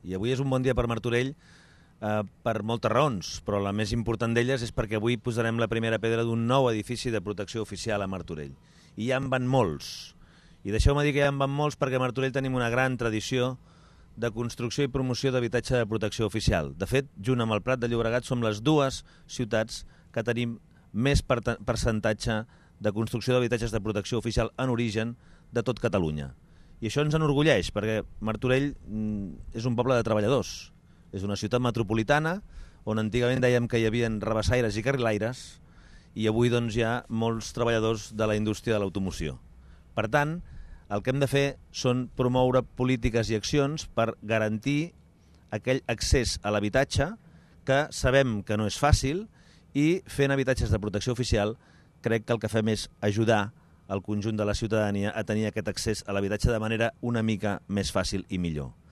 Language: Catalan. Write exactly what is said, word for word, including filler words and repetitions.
I avui és un bon dia per Martorell eh, per moltes raons, però la més important d'elles és perquè avui posarem la primera pedra d'un nou edifici de protecció oficial a Martorell. I ja en van molts. I deixeu-me dir que ja en van molts perquè a Martorell tenim una gran tradició de construcció i promoció d'habitatge de protecció oficial. De fet, junt amb el Prat de Llobregat som les dues ciutats que tenim més percentatge de construcció d'habitatges de protecció oficial en origen de tot Catalunya. I això ens enorgulleix, perquè Martorell és un poble de treballadors. És una ciutat metropolitana on antigament dèiem que hi havia rabassaires i carrilaires i avui doncs, hi ha molts treballadors de la indústria de l'automoció. Per tant, el que hem de fer són promoure polítiques i accions per garantir aquell accés a l'habitatge que sabem que no és fàcil i fent habitatges de protecció oficial crec que el que fem és ajudar el conjunt de la ciutadania a tenir aquest accés a l'habitatge de manera una mica més fàcil i millor.